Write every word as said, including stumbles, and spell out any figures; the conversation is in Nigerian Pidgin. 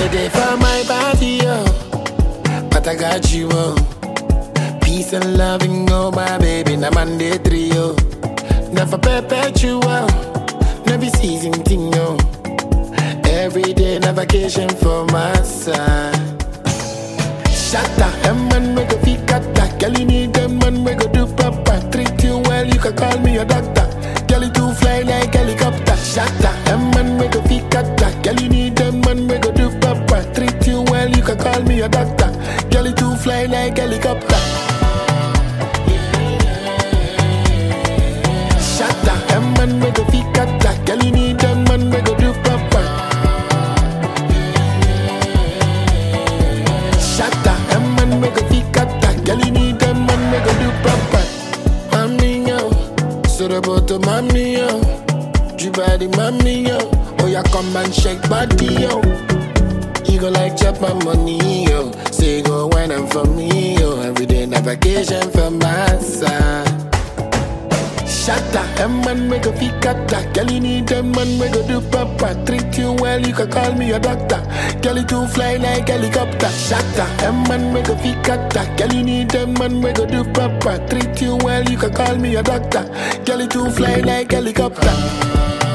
the day for my party, yo. But I got you, oh. Peace and loving, oh my baby, na Monday three, yo. Never perpetual, never season thing, yo. Every day, na vacation for my side. Shatta, them man we go fi kata. Girl, you need them man we go do proper. Treat you well, you can call me a doctor. Girl, you too fly like helicopter. Shatta, them man we go fi kata. Girl, you need them man we go do proper. Treat you well, you can call me a doctor. Girl, you too fly like helicopter. Shatta, them man we go fi kata. Girl, you need them man we go do proper. Shatta, them man we go fi kata. Girl, you need them man we go do proper. Mami yo, so the bottom mami yo, you body mami yo. Oh yeah, come and shake body yo. You go like chop my money yo. Say go wine and for me yo. Every day na vacation from my side. Shatta, them man we go fi kata. Girl, you need them man we go do proper. Treat you well, you can call me a doctor. Girl, you too fly like helicopter. Shatta, them man we go fi kata. Girl, you need them man we go do proper. Treat you well, you can call me a doctor. Girl, you too fly like helicopter.